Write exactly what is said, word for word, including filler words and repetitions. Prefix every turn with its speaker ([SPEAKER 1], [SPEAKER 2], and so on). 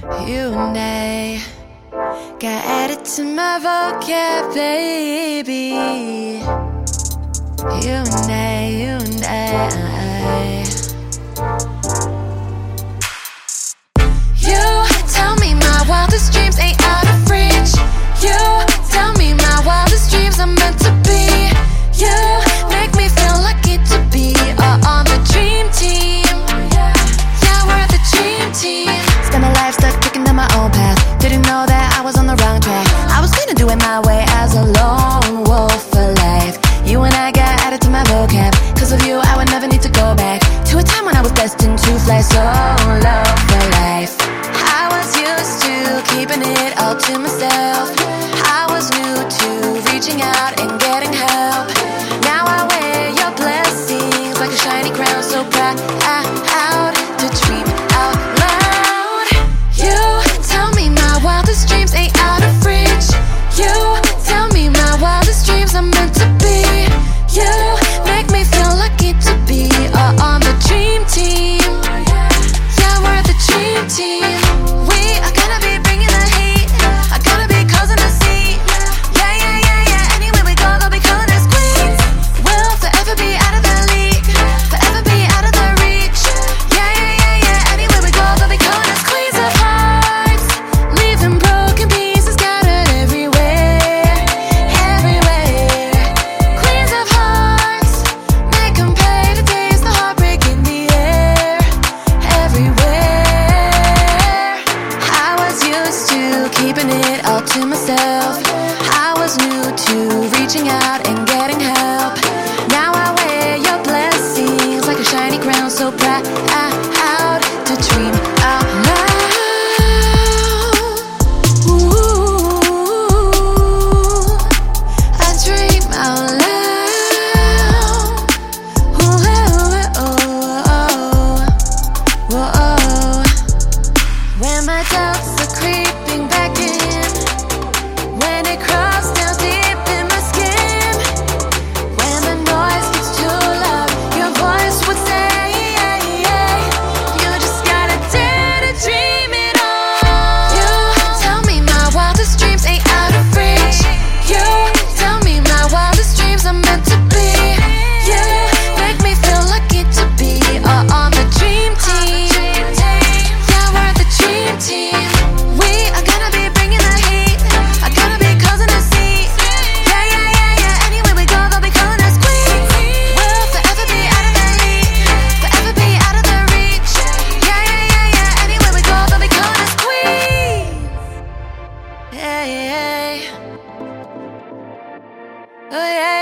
[SPEAKER 1] You and I got added to my vocab, baby. You and I, you and I. You tell me my wildest dreams ain't out of reach. You tell me my wildest dreams are meant to be. You make me feel lucky to be uh, on the dream team. Yeah, we're the dream team. Spent my life stuck kicking down my own path. Didn't know that I was on the wrong track. I was gonna do it my way as a lone wolf for life. You and I got added to my vocab. Cause of you I would never need to go back to a time when I was destined to fly solo for life. I was used to keeping it all to myself. I was new to reaching out and getting help. Now I wear your blessings like a shiny crown, so proud out to dream out loud. You tell me my wildest dreams ain't out of reach. You tell me my wildest dreams are meant to be. You make me feel lucky to be uh, on the dream team. Yeah, we're the dream team. We are gonna be bringing the heat. Are gonna be causing a scene. Yeah, yeah, yeah, yeah. Anywhere we go, they'll be calling us queens. We'll forever be out of the league, forever be out of the reach. Yeah, yeah, yeah, yeah. Anywhere we go, they'll be calling us queens of hearts, leaving broken pieces scattered everywhere, everywhere. Queens of hearts, make 'em pay to taste the heartbreak in the air, everywhere. I was used to keeping it all to myself. I was new to reaching out and getting help. Now I wear your blessings like a shiny crown, so proud out to dream out loud. Ooh, I dream out loud. Ooh, oh, oh, oh, oh. When my doubts are creeping back in, when it crawls down deep in my skin, when the noise gets too loud, your voice would say, you just gotta dare to dream it all. You tell me my wildest dreams ain't out of reach. You tell me my wildest dreams are meant to be. You make me feel lucky to be uh, on the dream team. Yeah, we're the dream team. We are gonna be bringing the heat. Are gonna be causing a scene. Yeah, yeah, yeah, yeah. Anywhere we go, they'll be calling us queens. We'll forever be out of the league, forever be out of the reach. Yeah, yeah, yeah, yeah. Anywhere we go, they'll be calling us queens. Yeah, yeah, yeah. Oh yeah.